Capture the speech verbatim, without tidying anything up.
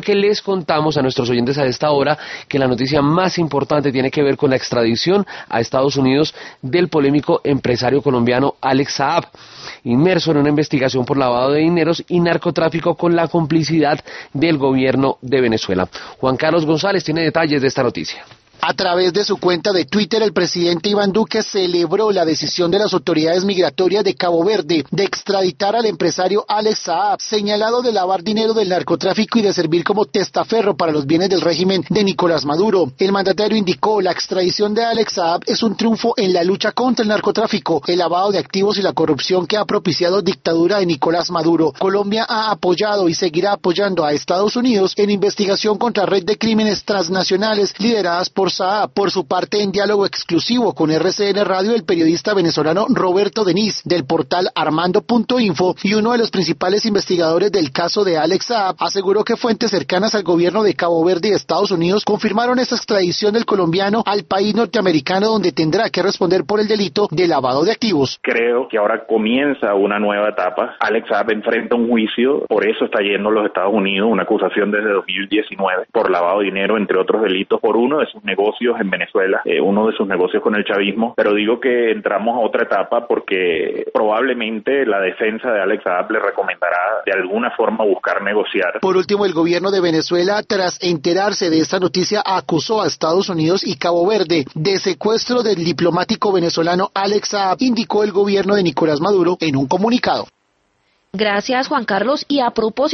Porque les contamos a nuestros oyentes a esta hora que la noticia más importante tiene que ver con la extradición a Estados Unidos del polémico empresario colombiano Alex Saab, inmerso en una investigación por lavado de dineros y narcotráfico con la complicidad del gobierno de Venezuela. Juan Carlos González tiene detalles de esta noticia. A través de su cuenta de Twitter, el presidente Iván Duque celebró la decisión de las autoridades migratorias de Cabo Verde de extraditar al empresario Alex Saab, señalado de lavar dinero del narcotráfico y de servir como testaferro para los bienes del régimen de Nicolás Maduro. El mandatario indicó: la extradición de Alex Saab es un triunfo en la lucha contra el narcotráfico, el lavado de activos y la corrupción que ha propiciado dictadura de Nicolás Maduro. Colombia ha apoyado y seguirá apoyando a Estados Unidos en investigación contra red de crímenes transnacionales lideradas por Saab. Por su parte, en diálogo exclusivo con R C N Radio, el periodista venezolano Roberto Denis, del portal Armando punto info y uno de los principales investigadores del caso de Alex Saab, aseguró que fuentes cercanas al gobierno de Cabo Verde y Estados Unidos confirmaron esta extradición del colombiano al país norteamericano, donde tendrá que responder por el delito de lavado de activos. Creo que ahora comienza una nueva etapa. Alex Saab enfrenta un juicio, por eso está yendo a los Estados Unidos, una acusación desde dos mil diecinueve por lavado de dinero, entre otros delitos, por uno de sus negocios en Venezuela, eh, uno de sus negocios con el chavismo, pero digo que entramos a otra etapa porque probablemente la defensa de Alex Saab le recomendará de alguna forma buscar negociar. Por último, el gobierno de Venezuela, tras enterarse de esta noticia, acusó a Estados Unidos y Cabo Verde de secuestro del diplomático venezolano Alex Saab, indicó el gobierno de Nicolás Maduro en un comunicado. Gracias, Juan Carlos. Y a propósito